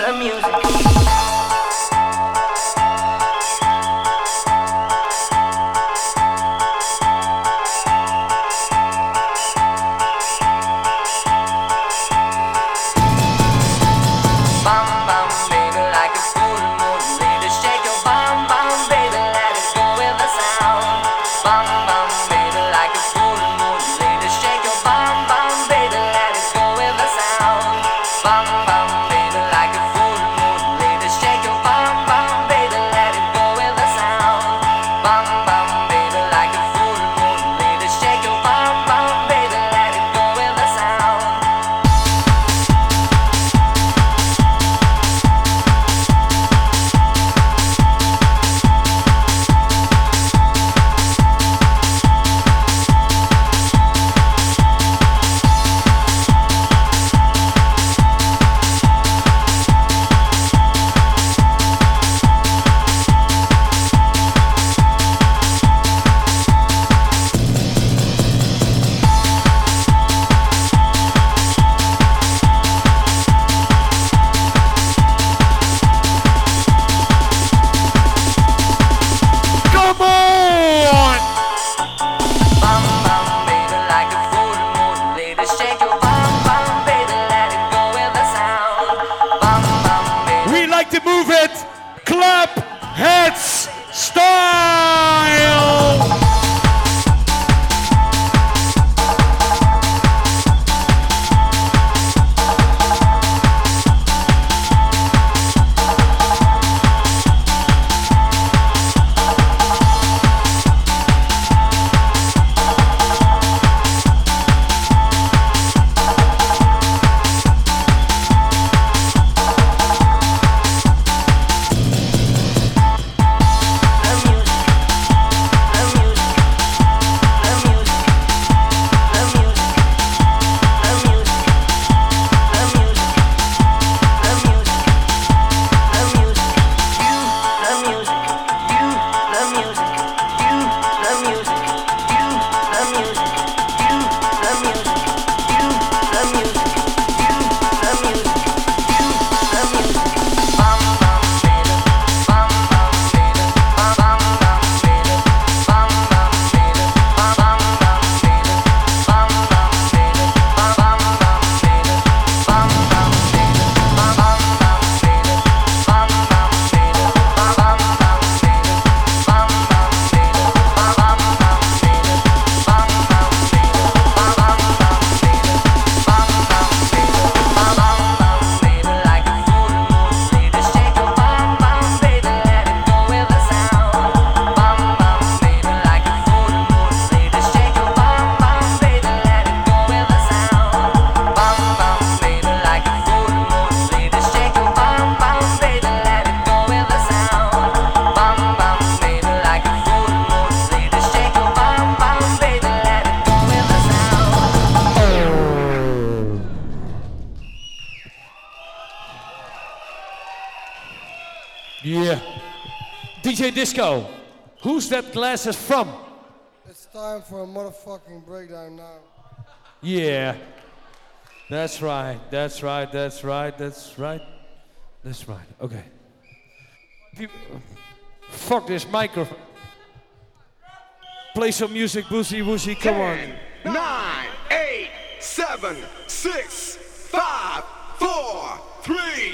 the music. DJ Disco, who's that glasses from? It's time for a motherfucking breakdown now. Yeah. That's right, that's right, that's right, that's right. That's right, okay. Fuck this microphone. Play some music, Boosie Woosie, come on. 9, 8, 7, 6, 5, 4, 3,